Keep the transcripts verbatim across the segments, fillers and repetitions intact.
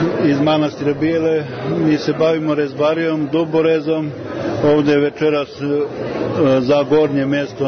iz manastira Bijele. Mi se bavimo rezbarijom, duborezom. Ovdje je večeras za gornje mjesto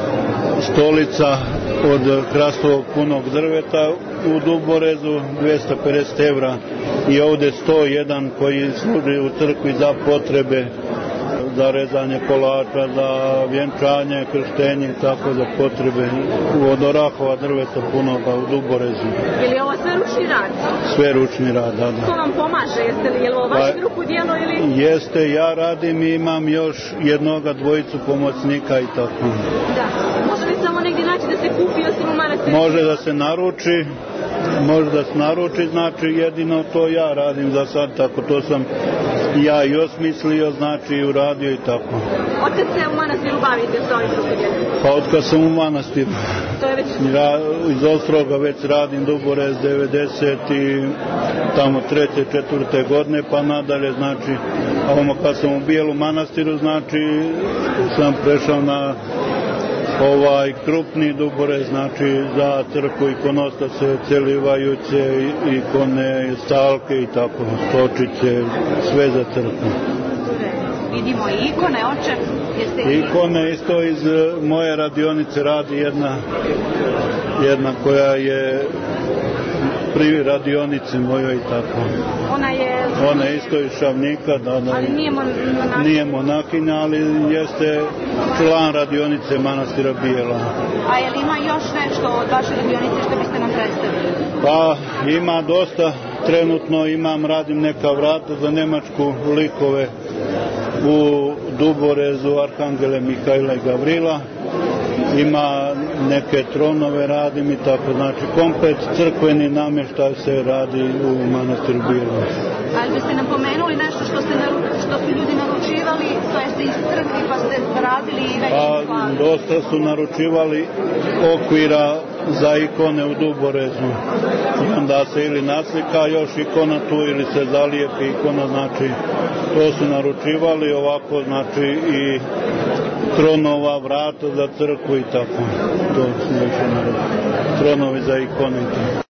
stolica od hrastovog punog drveta u duborezu, dvjesto pedeset evra, i ovdje sto jedan koji služi u crkvi za potrebe, za rezanje kolača, za vjenčanje, krštenje i tako za potrebe od orahova drveta punoga u duborezu. Je li ovo sve ručni rad? Sve ručni rad, da, da. Ko vam pomaže? Jeste li, je li ovo vaš pa, ruku djelo ili? Jeste, ja radim i imam još jednoga, dvojicu pomoćnika i tako. Da. Može li samo negdje naći da se kupi osim u manastiru? Može da se naruči. Može da se naruči, znači jedino to ja radim za sad, tako to sam ja i osmislio, znači i uradio i tako. Od kad se u manastiru bavite s ovim rukodjelom? Pa od kad sam u manastiru. To je već... Ja iz Ostroga već radim duborez devedeset i tamo treće, četvrte godine pa nadalje, znači, a ono kad sam u Bijelu manastiru, znači sam prešao na ovaj krupni duborez, znači za crkvu, ikonostase, celivajuće, ikone, stalke i tako, stočiće, sve za crkvu. Vidimo i ikone, oče. Jeste... Ikone isto iz moje radionice radi jedna, jedna koja je pri radionici mojoj i tako. Ona je... Ona je isto iz Šavnika, da, da. Ali nije monakinja. Nije monakinja, ali jeste član radionice manastira Bijela. A je li ima još nešto od vaše radionice što biste nam predstavili? Pa ima dosta. Trenutno imam, radim neka vrata za Nemačku, likove u duborezu Arhangele Mihajla i Gavrila. Ima neke tronove radim i tako, znači komplet crkveni namještaj se radi u manastiru Bijela. Ali biste nam pomenuli nešto što, ste naru, što su ljudi naručivali, to jeste iz crkvi pa ste radili i već pa, hvala. Dosta su naručivali okvira za ikone u duborezu. I onda se ili naslika još ikona tu ili se zalijepi ikona, znači to su naručivali ovako, znači i tronova, vrata za crkvu i tako. To su još naručivali. Tronovi za ikone i tako.